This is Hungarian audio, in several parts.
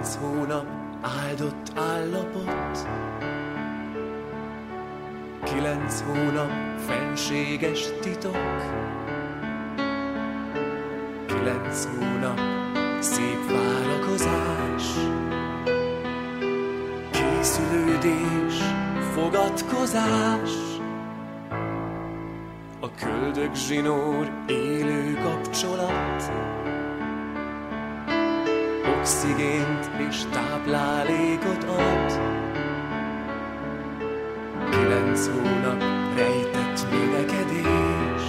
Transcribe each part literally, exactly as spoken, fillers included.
Kilenc hónap áldott állapot, kilenc hónap fenséges titok, kilenc hónap szép várakozás, készülődés, fogadkozás, a köldök zsinór élő kapcsolat, oxigént és táplálékot ad. Kilenc hónap rejtett növekedés,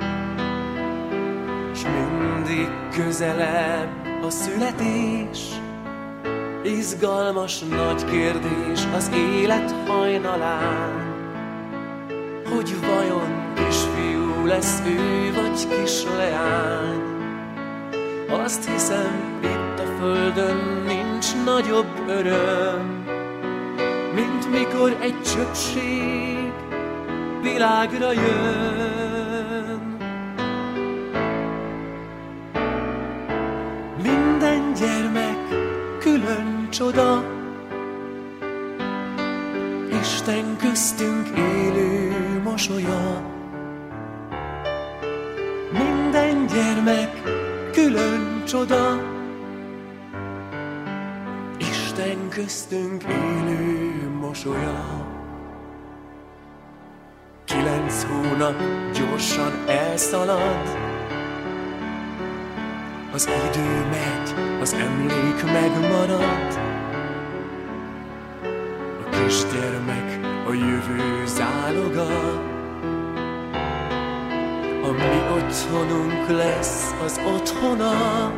s mindig közelebb a születés. Izgalmas nagy kérdés az élet hajnalán, hogy vajon kisfiú lesz ő vagy kisleány. Azt hiszem, itt a földön nincs nagyobb öröm, mint mikor egy csöpség világra jön. Minden gyermek külön csoda, Isten köztünk élő mosolya. Minden gyermek külön csoda, Isten köztünk élő mosolya. Kilenc hónap gyorsan elszalad, az idő megy, az emlék megmarad. A kisgyermek a jövő záloga, a mi otthonunk lesz az otthona.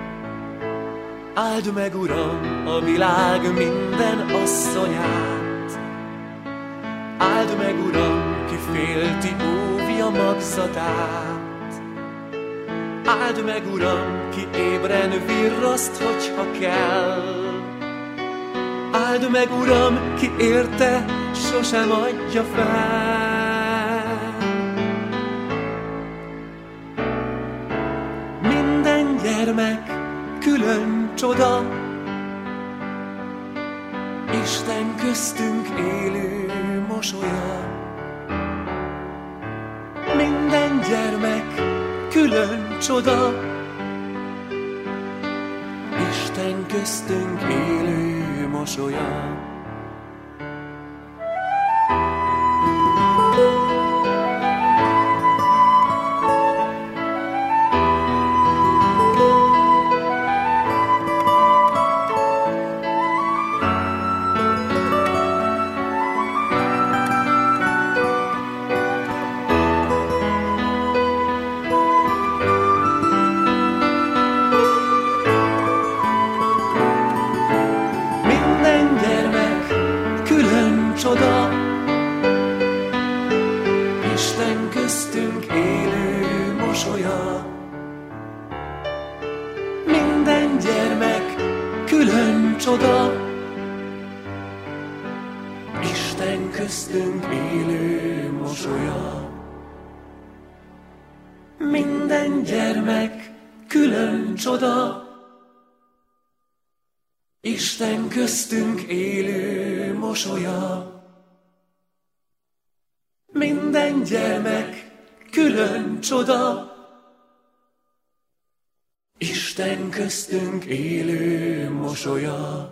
Áld meg, Uram, a világ minden asszonyát. Áld meg, Uram, ki félti, óvja magzatát. Áld meg, Uram, ki ébren virraszt, hogyha kell. Áld meg, Uram, ki érte sosem adja fel. Minden gyermek külön csoda, Isten köztünk élő mosolya. Minden gyermek külön csoda, Isten köztünk élő mosolya. Csoda, Isten köztünk élő mosolya. Minden gyermek külön csoda, Isten köztünk élő mosolya. Minden gyermek külön csoda, Isten köztünk élő mosolya. Minden gyermek külön csoda, Isten köztünk élő mosolya.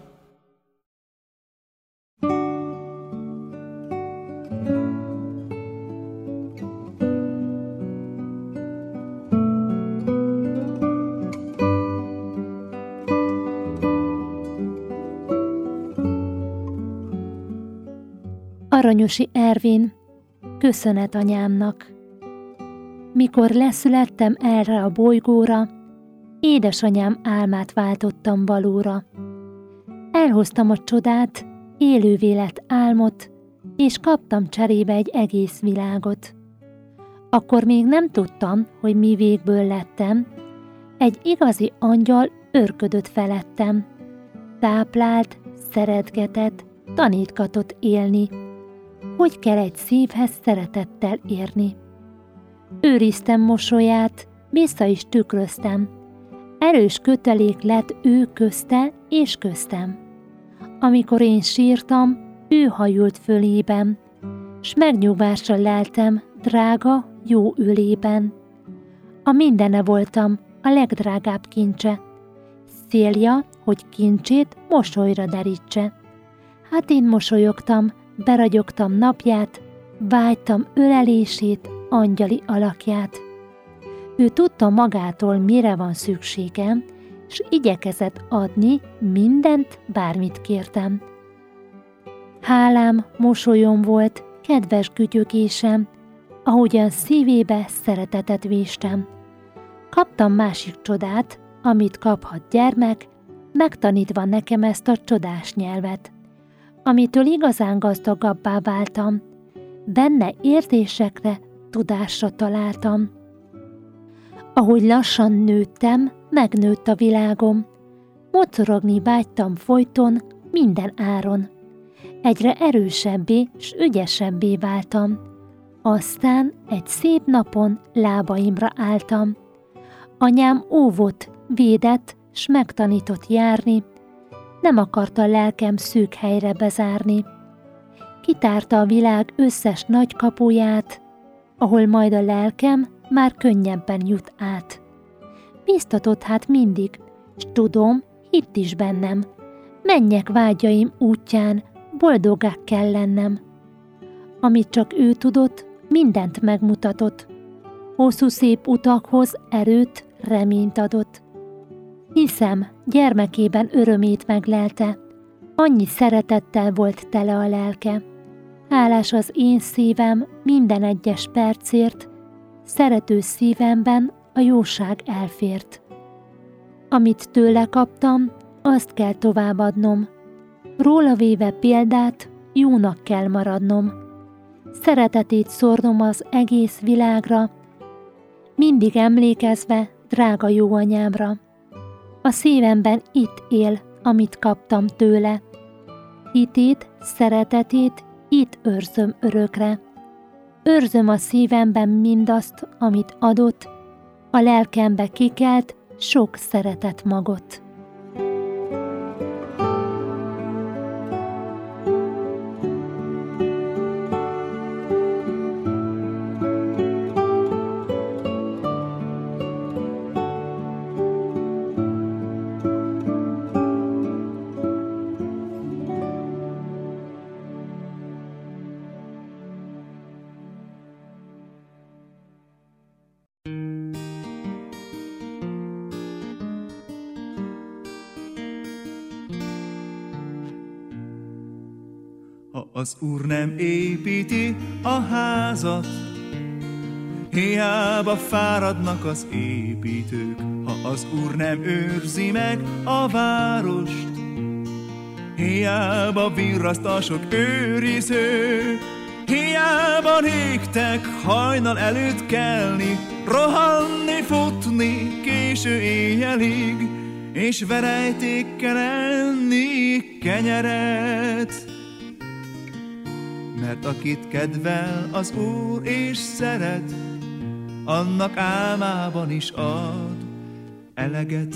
Aranyosi Ervin, köszönet anyámnak. Mikor leszülettem erre a bolygóra, édesanyám álmát váltottam valóra. Elhoztam a csodát, élővé lett álmot, és kaptam cserébe egy egész világot. Akkor még nem tudtam, hogy mi végből lettem. Egy igazi angyal őrködött felettem. Táplált, szeretgetett, tanítgatott élni. Hogy kell egy szívhez szeretettel érni. Őriztem mosolyát, vissza is tükröztem. Erős kötelék lett ő közte és köztem. Amikor én sírtam, ő hajult fölében, s megnyugvásra leltem drága, jó ölében. A mindene voltam, a legdrágább kincse, célja, hogy kincsét mosolyra derítse. Hát én mosolyogtam, beragyogtam napját, vágytam ölelését, angyali alakját. Ő tudta magától, mire van szükségem, s igyekezett adni mindent, bármit kértem. Hálám, mosolyom volt, kedves gütyögésem, ahogyan szívébe szeretetet véstem. Kaptam másik csodát, amit kaphat gyermek, megtanítva nekem ezt a csodás nyelvet, amitől igazán gazdagabbá váltam, benne érzésekre, tudásra találtam. Ahogy lassan nőttem, megnőtt a világom, mocorogni vágytam folyton, minden áron. Egyre erősebbé s ügyesebbé váltam, aztán egy szép napon lábaimra álltam. Anyám óvott, védett, s megtanított járni, nem akarta lelkem szűk helyre bezárni. Kitárta a világ összes nagy kapuját, ahol majd a lelkem már könnyebben jut át. Bíztatott hát mindig, s tudom, hitt is bennem, menjek vágyaim útján, boldoggá kell lennem. Amit csak ő tudott, mindent megmutatott, hosszú szép utakhoz erőt, reményt adott. Hiszem, gyermekében örömét meglelte, annyi szeretettel volt tele a lelke. Hálás az én szívem minden egyes percért, szerető szívemben a jóság elfért. Amit tőle kaptam, azt kell továbbadnom, róla véve példát, jónak kell maradnom. Szeretetét szórnom az egész világra, mindig emlékezve drága jó anyámra. A szívemben itt él, amit kaptam tőle. Hitét, szeretetét itt őrzöm örökre. Őrzöm a szívemben mindazt, amit adott, a lelkembe kikelt sok szeretet magot. Ha az Úr nem építi a házat, hiába fáradnak az építők. Ha az Úr nem őrzi meg a várost, hiába virraszt a sok őriző. Hiába régtek hajnal előtt kelni, rohanni, futni késő éjjelig, és verejtékkel enni kenyeret. Mert akit kedvel az Úr és szeret, annak álmában is ad eleget.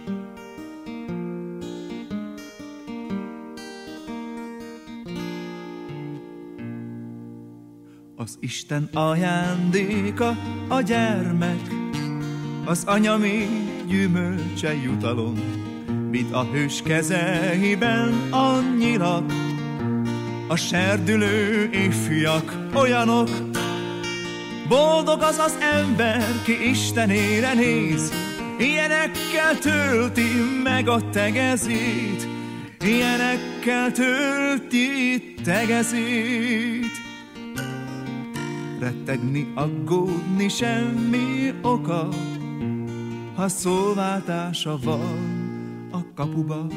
Az Isten ajándéka a gyermek, az anya még gyümölcse jutalom, mint a hős kezeiben a nyilak, a serdülő ifjak olyanok. Boldog az az ember, ki Istenére néz, ilyenekkel tölti meg a tegezét, ilyenekkel tölti tegezét. Rettegni, aggódni semmi oka, ha szóváltása van a kapuba.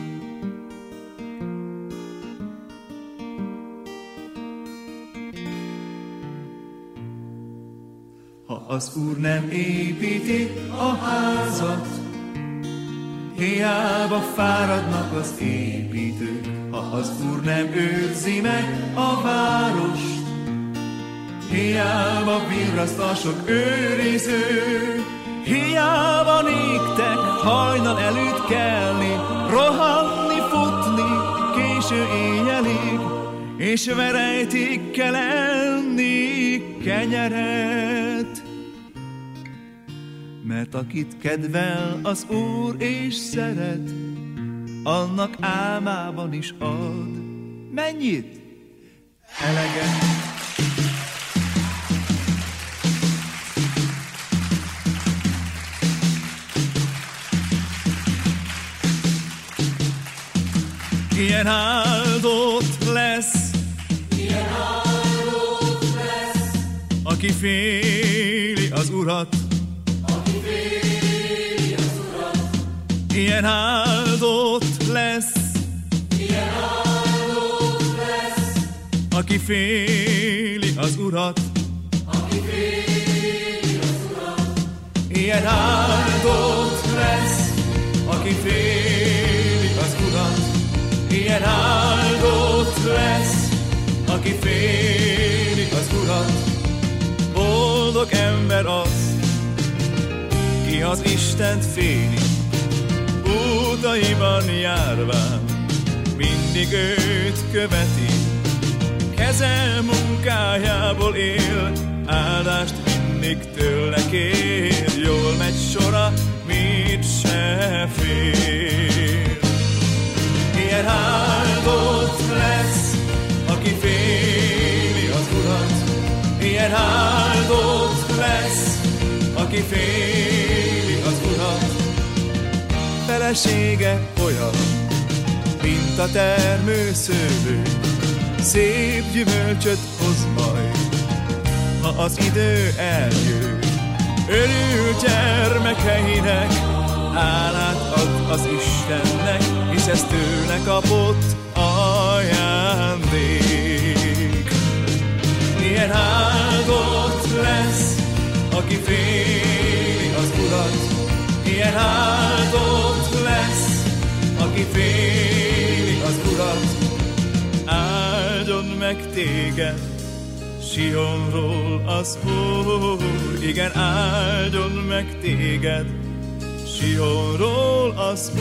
Ha az Úr nem építi a házat, hiába fáradnak az építők. Ha az Úr nem őrzi meg a várost, hiába virraszt a sok őriző. Hiába néktek hajnal előtt kelni, rohanni, futni, késő éjjelig, és verejtékkel enni kenyeret. Mert akit kedvel az Úr és szeret, annak álmában is ad. Mennyit? Eleget. Ilyen áldott lesz, ilyen áldott lesz, aki féli az Urat, aki féli az Urat. Ilyen áldott lesz, ilyen áldott lesz, aki féli az Urat, aki féli az Urat. Ilyen áldott lesz, aki féli az Urat. Ilyen áldott lesz, aki féli az Urat. Boldog ember az, ki az Istent féli, útaiban járván mindig őt követi. Keze munkájából él, áldást mindig tőle kér. Jól megy sora, mit se fél. Ilyen áldott lesz, aki féli az Urat. Ilyen áldott lesz, aki féli az Urat. Felesége olyan, mint a termőszőlő, szép gyümölcsöt hoz majd, ha az idő eljön. Örül gyermekeinek, hálát ad az Istennek, hisz ez tőle kapott ajándék. Ilyen áldott lesz, aki féli az Urat. Ilyen áldott lesz, aki féli az Urat. Áldjon meg téged Sionról az Úr, igen, áldjon meg téged Sionról az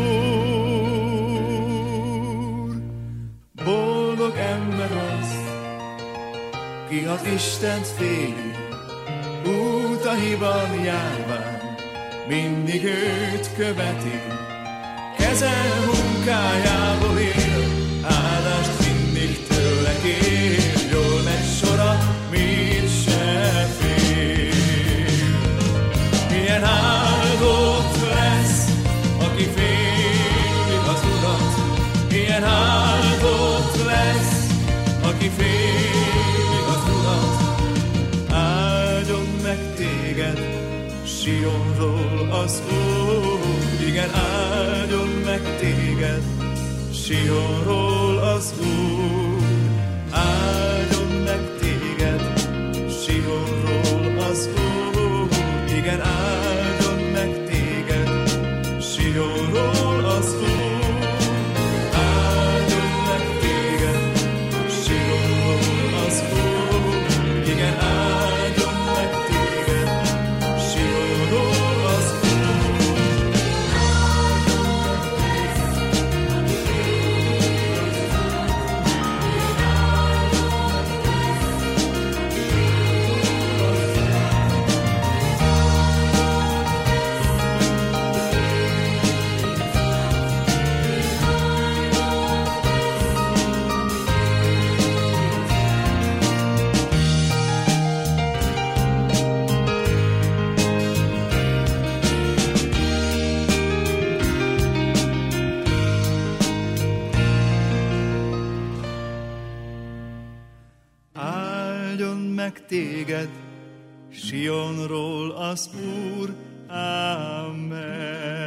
Úr. Boldog ember az, ki az Istent féli, útaiban járván mindig őt követi. Keze munkájából él, áldást mindig tőle kér. Jól megy sora, mit se fél. Milyen áldott lesz, aki féli az Urat. Milyen áldott lesz, aki féli az Urat. Áldjon meg téged Sionról az Úr, igen, áldjon meg téged Sionról az Úr. Áldjon meg téged Sionról az Úr, igen, áldjon meg téged Sionról az Úr. Áldjon meg téged Sionról az Úr, igen, áldjon meg téged Sionról az Úr. Áldjon meg téged Sionról az Úr, Amen.